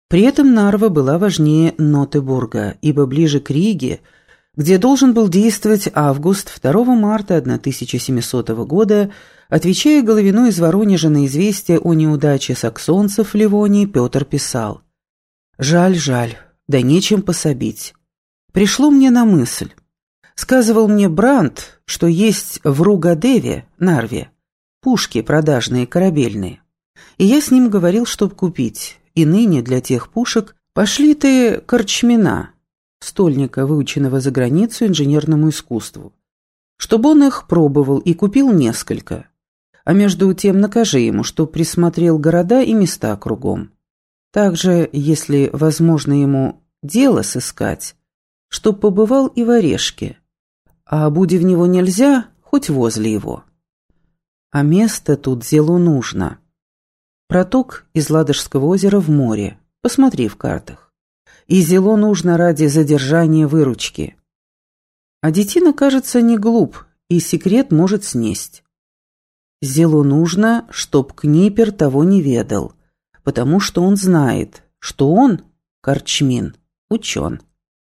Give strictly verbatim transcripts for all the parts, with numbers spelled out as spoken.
При этом Нарва была важнее Нотебурга, ибо ближе к Риге, где должен был действовать Август, второго марта тысяча семисотого года, отвечая Головину из Воронежа на известие о неудаче саксонцев в Ливонии, Петр писал: «Жаль, жаль, да нечем пособить. Пришло мне на мысль. Сказывал мне Брандт, что есть в Ругадеве, Нарве, пушки продажные корабельные. И я с ним говорил, чтоб купить. И ныне для тех пушек пошли ты корчмина, стольника, выученного за границу инженерному искусству, чтобы он их пробовал и купил несколько. А между тем накажи ему, чтоб присмотрел города и места кругом. Также, если возможно ему дело сыскать, чтоб побывал и в Орешке, а буди в него нельзя, хоть возле его. А место тут зело нужно. Проток из Ладожского озера в море, посмотри в картах. И зело нужно ради задержания выручки. А детина, кажется, не глуп, и секрет может снесть. Зело нужно, чтоб Книпер того не ведал, потому что он знает, что он, корчмин, учен.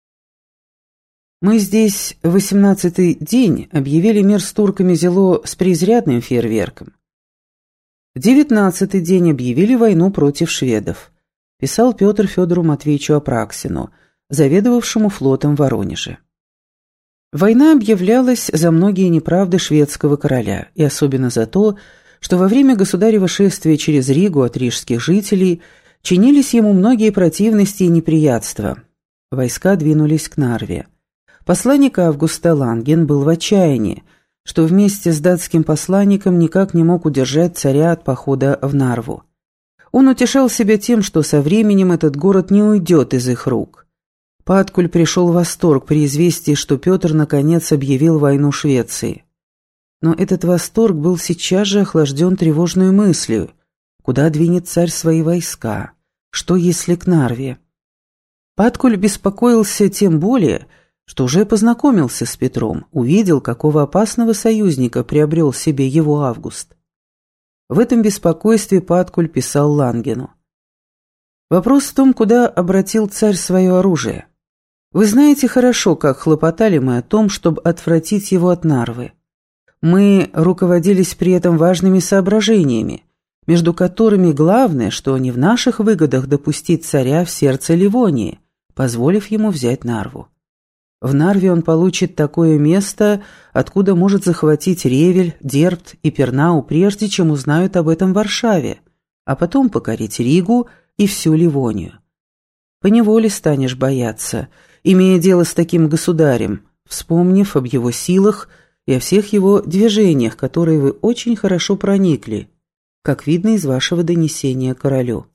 Мы здесь восемнадцатый день объявили мир с турками зело с преизрядным фейерверком. В девятнадцатый день объявили войну против шведов, писал Петр Федору Матвеевичу Апраксину, заведовавшему флотом в Воронеже. Война объявлялась за многие неправды шведского короля, и особенно за то, что во время государева шествия через Ригу от рижских жителей чинились ему многие противности и неприятства. Войска двинулись к Нарве. Посланник Августа Ланген был в отчаянии, что вместе с датским посланником никак не мог удержать царя от похода в Нарву. Он утешал себя тем, что со временем этот город не уйдет из их рук. Паткуль пришел в восторг при известии, что Петр наконец объявил войну Швеции. Но этот восторг был сейчас же охлажден тревожной мыслью: куда двинет царь свои войска, что если к Нарве. Паткуль беспокоился тем более, что уже познакомился с Петром, увидел, какого опасного союзника приобрел себе его Август. В этом беспокойстве Паткуль писал Лангену: «Вопрос в том, куда обратил царь свое оружие. Вы знаете хорошо, как хлопотали мы о том, чтобы отвратить его от Нарвы. Мы руководились при этом важными соображениями, между которыми главное, что не в наших выгодах допустить царя в сердце Ливонии, позволив ему взять Нарву. В Нарве он получит такое место, откуда может захватить Ревель, Дербт и Пернау, прежде чем узнают об этом в Варшаве, а потом покорить Ригу и всю Ливонию. Поневоле станешь бояться, имея дело с таким государем, вспомнив об его силах и о всех его движениях, которые вы очень хорошо проникли, как видно из вашего донесения королю.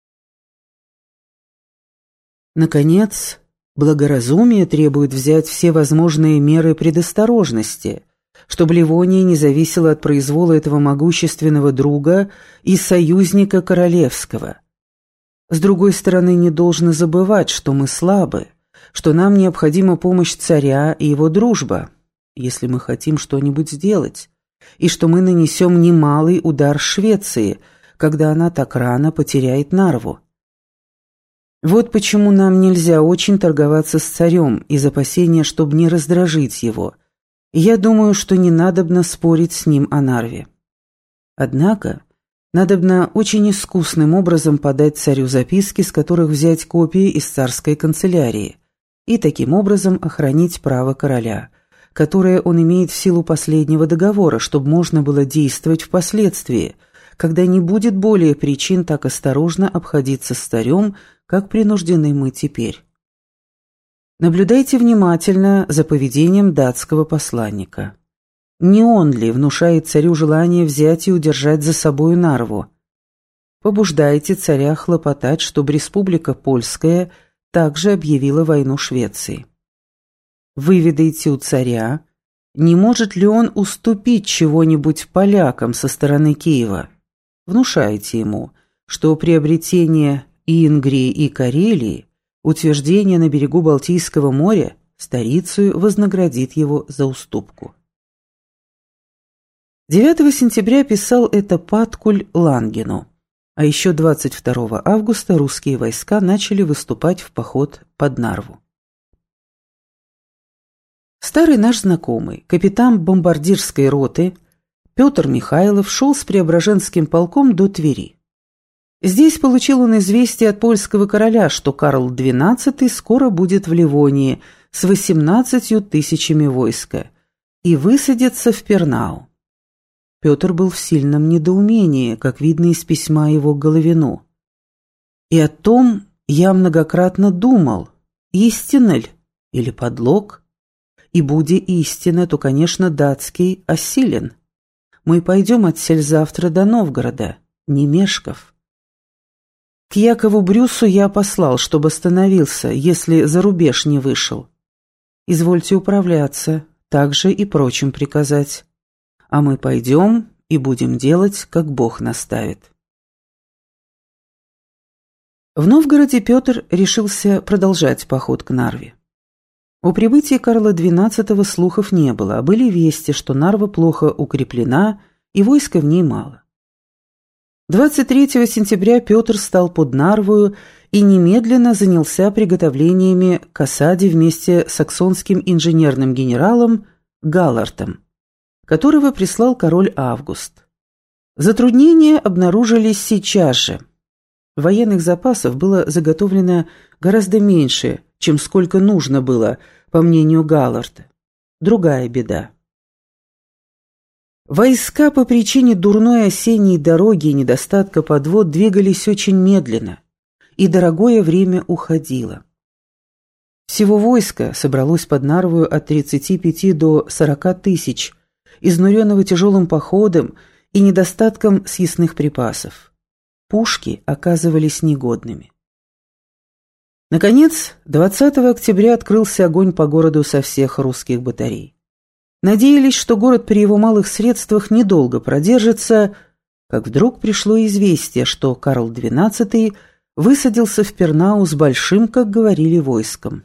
Наконец, благоразумие требует взять все возможные меры предосторожности, чтобы Ливония не зависела от произвола этого могущественного друга и союзника королевского. С другой стороны, не должны забывать, что мы слабы, что нам необходима помощь царя и его дружба, если мы хотим что-нибудь сделать, и что мы нанесем немалый удар Швеции, когда она так рано потеряет Нарву. Вот почему нам нельзя очень торговаться с царем из опасения, чтобы не раздражить его. И я думаю, что не надобно спорить с ним о Нарве. Однако, надобно очень искусным образом подать царю записки, с которых взять копии из царской канцелярии, и таким образом охранить право короля, которое он имеет в силу последнего договора, чтобы можно было действовать впоследствии, когда не будет более причин так осторожно обходиться с царем, как принуждены мы теперь. Наблюдайте внимательно за поведением датского посланника. Не он ли внушает царю желание взять и удержать за собою Нарву? Побуждайте царя хлопотать, чтобы Республика Польская также объявила войну Швеции. Выведайте у царя, не может ли он уступить чего-нибудь полякам со стороны Киева. Внушайте ему, что приобретение Ингрии и Карелии, утверждение на берегу Балтийского моря, старицею вознаградит его за уступку. девятого сентября писал это Паткуль Лангену. А еще двадцать второго августа русские войска начали выступать в поход под Нарву. Старый наш знакомый, капитан бомбардирской роты Петр Михайлов, шел с Преображенским полком до Твери. Здесь получил он известие от польского короля, что Карл двенадцатый скоро будет в Ливонии с восемнадцатью тысячами войска и высадится в Пернау. Петр был в сильном недоумении, как видно из письма его к Головину. «И о том я многократно думал, истинно ли или подлог? И буди истина, то, конечно, датский осилен. Мы пойдем отсель завтра до Новгорода, не мешков. К Якову Брюсу я послал, чтобы остановился, если за рубеж не вышел. Извольте управляться, так же и прочим приказать. А мы пойдем и будем делать, как Бог наставит». В Новгороде Петр решился продолжать поход к Нарве. О прибытии Карла двенадцатого слухов не было, а были вести, что Нарва плохо укреплена и войска в ней мало. двадцать третьего сентября Петр стал под Нарвою и немедленно занялся приготовлениями к осаде вместе с саксонским инженерным генералом Галлартом, которого прислал король Август. Затруднения обнаружились сейчас же. Военных запасов было заготовлено гораздо меньше, чем сколько нужно было, по мнению Галларта. Другая беда. Войска по причине дурной осенней дороги и недостатка подвод двигались очень медленно, и дорогое время уходило. Всего войска собралось под Нарвою от тридцати пяти до сорока тысяч, изнуренного тяжелым походом и недостатком съестных припасов. Пушки оказывались негодными. Наконец, двадцатого октября открылся огонь по городу со всех русских батарей. Надеялись, что город при его малых средствах недолго продержится, как вдруг пришло известие, что Карл двенадцатый высадился в Пернау с большим, как говорили, войском.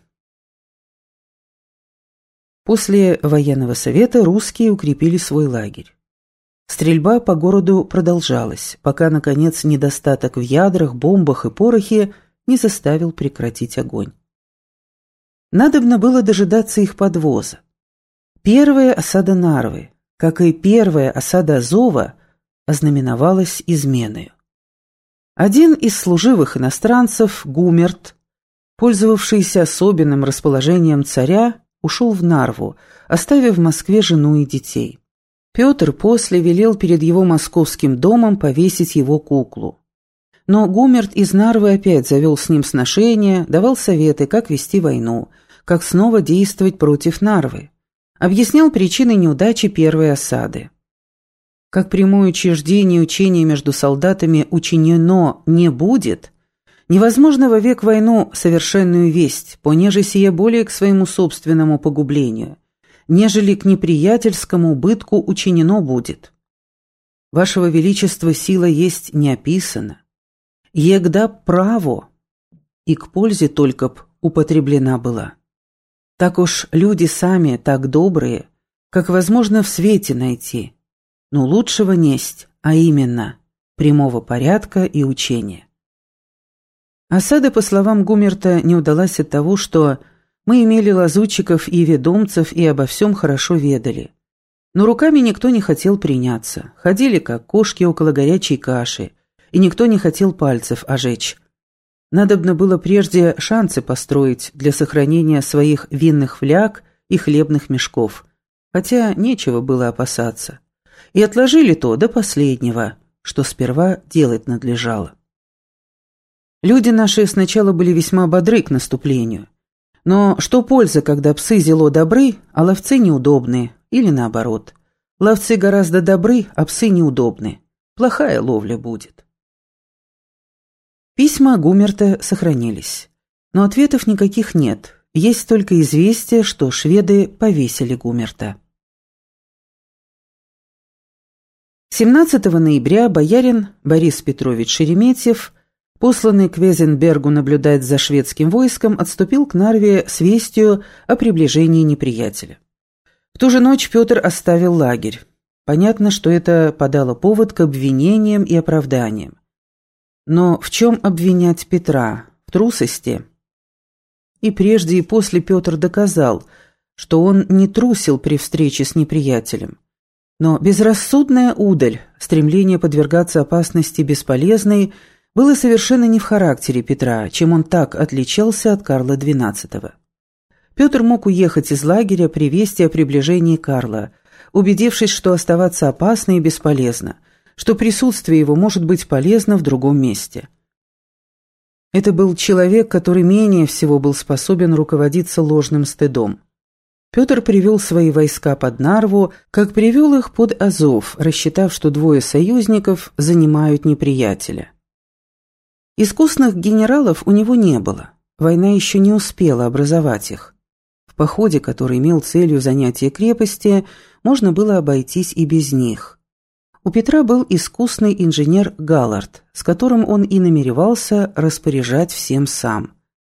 После военного совета русские укрепили свой лагерь. Стрельба по городу продолжалась, пока, наконец, недостаток в ядрах, бомбах и порохе не заставил прекратить огонь. Надобно было дожидаться их подвоза. Первая осада Нарвы, как и первая осада Азова, ознаменовалась изменою. Один из служивых иностранцев, Гумерт, пользовавшийся особенным расположением царя, ушел в Нарву, оставив в Москве жену и детей. Петр после велел перед его московским домом повесить его куклу. Но Гумерт из Нарвы опять завел с ним сношения, давал советы, как вести войну, как снова действовать против Нарвы. Объяснял причины неудачи первой осады. Как прямое учреждение учения между солдатами учинено не будет, невозможно вовек войну совершенную весть, понеже сие более к своему собственному погублению, нежели к неприятельскому убытку учинено будет. Вашего Величества сила есть неописана, егда право, и к пользе только б употреблена была. Так уж люди сами так добрые, как возможно в свете найти, но лучшего несть, а именно прямого порядка и учения. Осада, по словам Гумерта, не удалась от того, что мы имели лазутчиков и ведомцев и обо всем хорошо ведали. Но руками никто не хотел приняться, ходили как кошки около горячей каши, и никто не хотел пальцев ожечь. Надобно было прежде шансы построить для сохранения своих винных фляг и хлебных мешков, хотя нечего было опасаться. И отложили то до последнего, что сперва делать надлежало. Люди наши сначала были весьма бодры к наступлению. Но что польза, когда псы зело добры, а ловцы неудобные, или наоборот. Ловцы гораздо добры, а псы неудобны. Плохая ловля будет. Письма Гумерта сохранились, но ответов никаких нет, есть только известие, что шведы повесили Гумерта. семнадцатого ноября боярин Борис Петрович Шереметьев, посланный к Везенбергу наблюдать за шведским войском, отступил к Нарве с вестью о приближении неприятеля. В ту же ночь Петр оставил лагерь. Понятно, что это подало повод к обвинениям и оправданиям. Но в чем обвинять Петра? В трусости? И прежде, и после Петр доказал, что он не трусил при встрече с неприятелем. Но безрассудная удаль, стремление подвергаться опасности бесполезной, было совершенно не в характере Петра, чем он так отличался от Карла двенадцатого. Петр мог уехать из лагеря при вести о приближении Карла, убедившись, что оставаться опасно и бесполезно, что присутствие его может быть полезно в другом месте. Это был человек, который менее всего был способен руководиться ложным стыдом. Петр привел свои войска под Нарву, как привел их под Азов, рассчитав, что двое союзников занимают неприятеля. Искусных генералов у него не было, война еще не успела образовать их. В походе, который имел целью занятия крепости, можно было обойтись и без них. У Петра был искусный инженер Галлард, с которым он и намеревался распоряжать всем сам.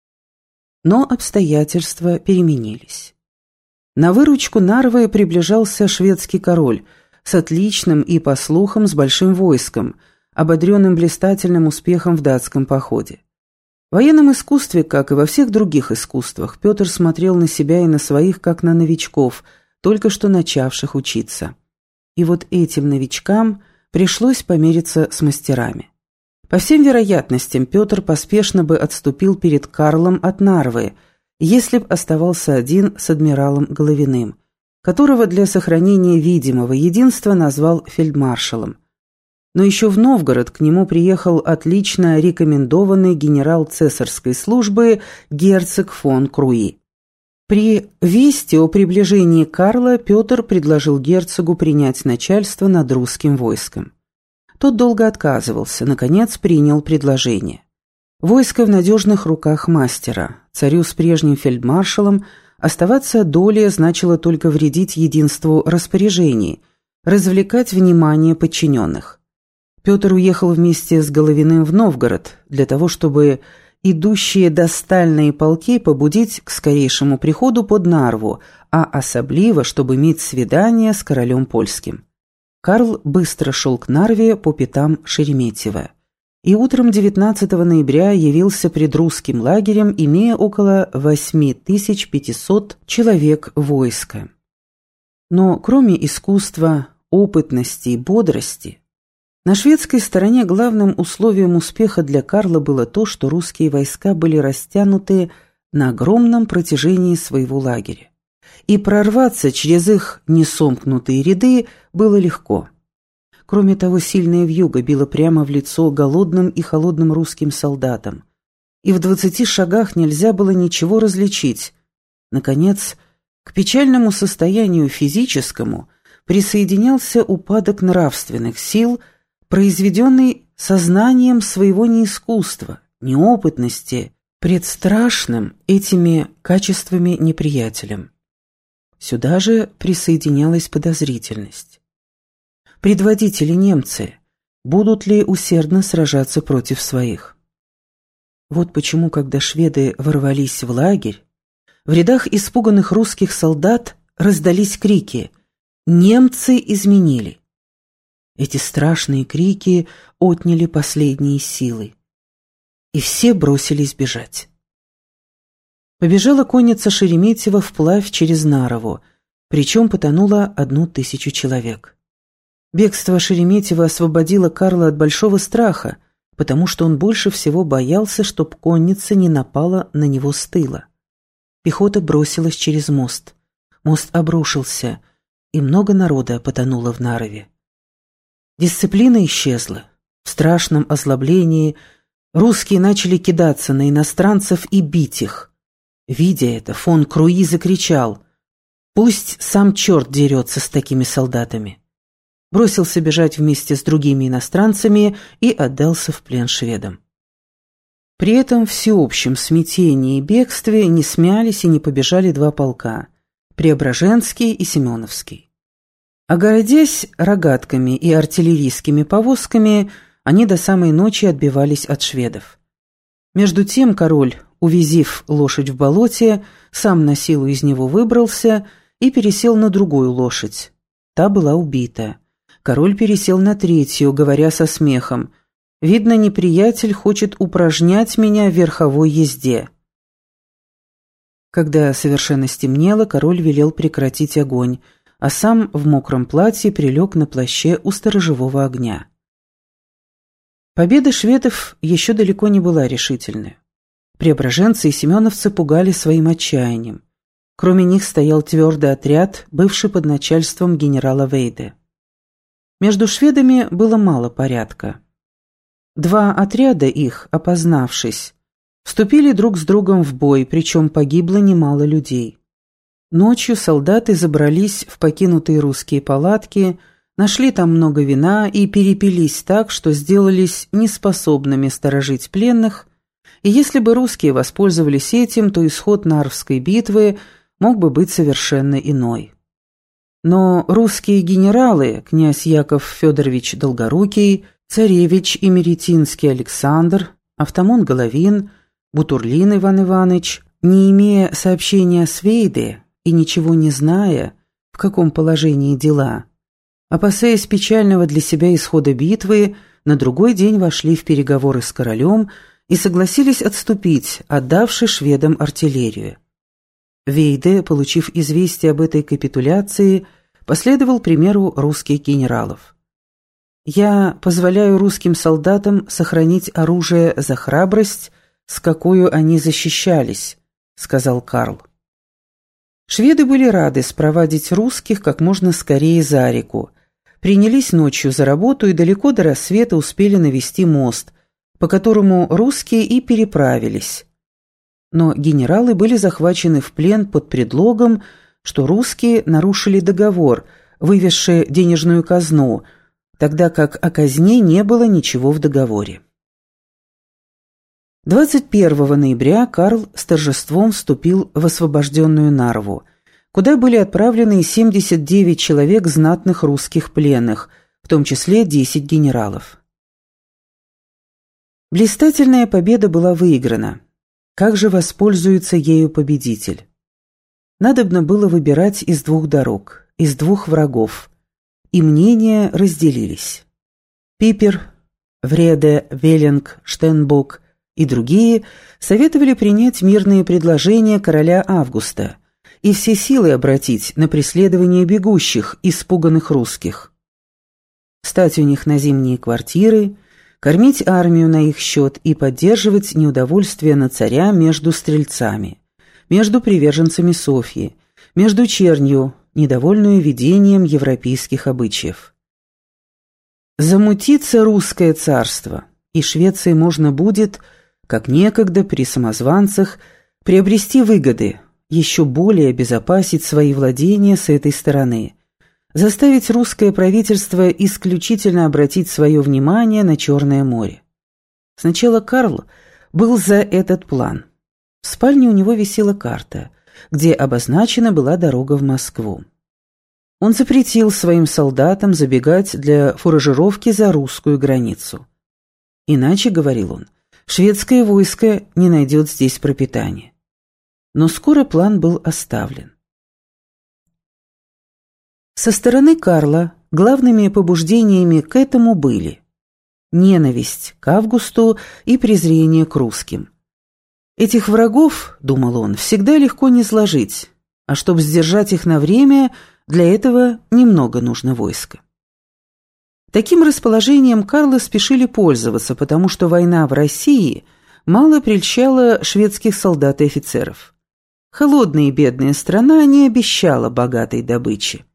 Но обстоятельства переменились. На выручку Нарвы приближался шведский король с отличным и, по слухам, с большим войском, ободренным блистательным успехом в датском походе. В военном искусстве, как и во всех других искусствах, Петр смотрел на себя и на своих, как на новичков, только что начавших учиться. И вот этим новичкам пришлось помериться с мастерами. По всем вероятностям, Петр поспешно бы отступил перед Карлом от Нарвы, если б оставался один с адмиралом Головиным, которого для сохранения видимого единства назвал фельдмаршалом. Но еще в Новгород к нему приехал отлично рекомендованный генерал цесарской службы герцог фон Круи. При вести о приближении Карла Петр предложил герцогу принять начальство над русским войском. Тот долго отказывался, наконец принял предложение. Войско в надежных руках мастера. Царю с прежним фельдмаршалом оставаться долее значило только вредить единству распоряжений, развлекать внимание подчиненных. Петр уехал вместе с Головиным в Новгород для того, чтобы идущие достальные полки побудить к скорейшему приходу под Нарву, а особливо, чтобы иметь свидание с королем польским. Карл быстро шел к Нарве по пятам Шереметьева, и утром девятнадцатого ноября явился пред русским лагерем, имея около восемь тысяч пятьсот человек войска. Но кроме искусства, опытности и бодрости, на шведской стороне главным условием успеха для Карла было то, что русские войска были растянуты на огромном протяжении своего лагеря, и прорваться через их несомкнутые ряды было легко. Кроме того, сильная вьюга била прямо в лицо голодным и холодным русским солдатам, и в двадцати шагах нельзя было ничего различить. Наконец, к печальному состоянию физическому присоединялся упадок нравственных сил, произведенный сознанием своего неискусства, неопытности, пред страшным этими качествами неприятелем. Сюда же присоединялась подозрительность. Предводители немцы, будут ли усердно сражаться против своих? Вот почему, когда шведы ворвались в лагерь, в рядах испуганных русских солдат раздались крики «Немцы изменили!». Эти страшные крики отняли последние силы, и все бросились бежать. Побежала конница Шереметьева вплавь через Нарову, причем потонуло одну тысячу человек. Бегство Шереметьева освободило Карла от большого страха, потому что он больше всего боялся, чтоб конница не напала на него с тыла. Пехота бросилась через мост. Мост обрушился, и много народа потонуло в Нарове. Дисциплина исчезла. В страшном озлоблении русские начали кидаться на иностранцев и бить их. Видя это, фон Круи закричал: «Пусть сам черт дерется с такими солдатами!» Бросился бежать вместе с другими иностранцами и отдался в плен шведам. При этом всеобщем смятении и бегстве не смялись и не побежали два полка – Преображенский и Семеновский. Огородясь рогатками и артиллерийскими повозками, они до самой ночи отбивались от шведов. Между тем король, увязив лошадь в болоте, сам на силу из него выбрался и пересел на другую лошадь. Та была убита. Король пересел на третью, говоря со смехом: Видно, неприятель хочет упражнять меня в верховой езде». Когда совершенно стемнело, король велел прекратить огонь, а сам в мокром платье прилег на плаще у сторожевого огня. Победа шведов еще далеко не была решительной. Преображенцы и семеновцы пугали своим отчаянием. Кроме них стоял твердый отряд, бывший под начальством генерала Вейде. Между шведами было мало порядка. Два отряда их, опознавшись, вступили друг с другом в бой, причем погибло немало людей. Ночью солдаты забрались в покинутые русские палатки, нашли там много вина и перепились так, что сделались неспособными сторожить пленных, и если бы русские воспользовались этим, то исход Нарвской битвы мог бы быть совершенно иной. Но русские генералы, князь Яков Федорович Долгорукий, царевич Имеретинский Александр, Автамон Головин, Бутурлин Иван Иванович, не имея сообщения с Вейде и ничего не зная, в каком положении дела, опасаясь печального для себя исхода битвы, на другой день вошли в переговоры с королем и согласились отступить, отдавши шведам артиллерию. Вейде, получив известие об этой капитуляции, последовал примеру русских генералов. «Я позволяю русским солдатам сохранить оружие за храбрость, с какой они защищались», — сказал Карл. Шведы были рады спровадить русских как можно скорее за реку, принялись ночью за работу и далеко до рассвета успели навести мост, по которому русские и переправились. Но генералы были захвачены в плен под предлогом, что русские нарушили договор, вывезший денежную казну, тогда как о казне не было ничего в договоре. двадцать первого ноября Карл с торжеством вступил в освобожденную Нарву, куда были отправлены семьдесят девять человек знатных русских пленных, в том числе десять генералов. Блистательная победа была выиграна. Как же воспользуется ею победитель? Надобно было выбирать из двух дорог, из двух врагов, и мнения разделились. Пипер, Вреде, Веллинг, Штенбок и другие советовали принять мирные предложения короля Августа и все силы обратить на преследование бегущих, испуганных русских. Стать у них на зимние квартиры, кормить армию на их счет и поддерживать неудовольствие на царя между стрельцами, между приверженцами Софьи, между чернью, недовольную ведением европейских обычаев. Замутится русское царство, и Швеции можно будет, как некогда при самозванцах, приобрести выгоды, еще более обезопасить свои владения с этой стороны, заставить русское правительство исключительно обратить свое внимание на Черное море. Сначала Карл был за этот план. В спальне у него висела карта, где обозначена была дорога в Москву. Он запретил своим солдатам забегать для фуражировки за русскую границу. Иначе, говорил он, шведское войско не найдет здесь пропитания. Но скоро план был оставлен. Со стороны Карла главными побуждениями к этому были ненависть к Августу и презрение к русским. Этих врагов, думал он, всегда легко низложить, а чтобы сдержать их на время, для этого немного нужно войска. Таким расположением Карла спешили пользоваться, потому что война в России мало прельщала шведских солдат и офицеров. Холодная и бедная страна не обещала богатой добычи.